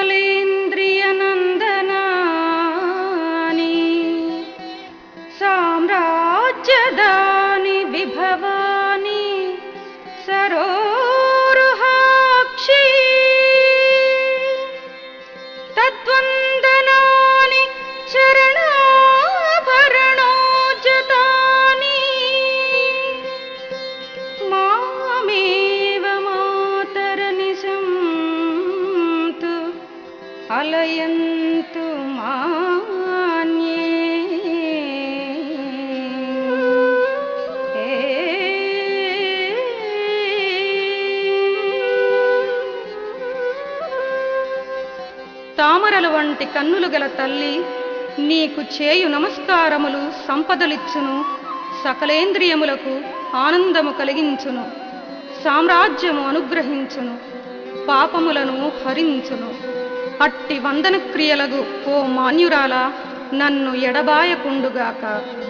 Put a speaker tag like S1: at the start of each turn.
S1: सकलेन्द्रियनन्दनानि साम्राज्यदानि विभवानि सरोरुहाक्षी तद्वन्दनानि चरणाभरणोज्जतानि मामेव मातरनिशं तु अलयन्तु मान्ये తామరల వంటి కన్నులు గల తల్లి నీకు చేయు నమస్కారములు సంపదలిచ్చును, సకలేంద్రియములకు ఆనందము కలిగించును, సామ్రాజ్యము అనుగ్రహించును, పాపములను హరించును. అట్టి వందన క్రియలగు ఓ మాన్యురాల నన్ను ఎడబాయకుండుగాక.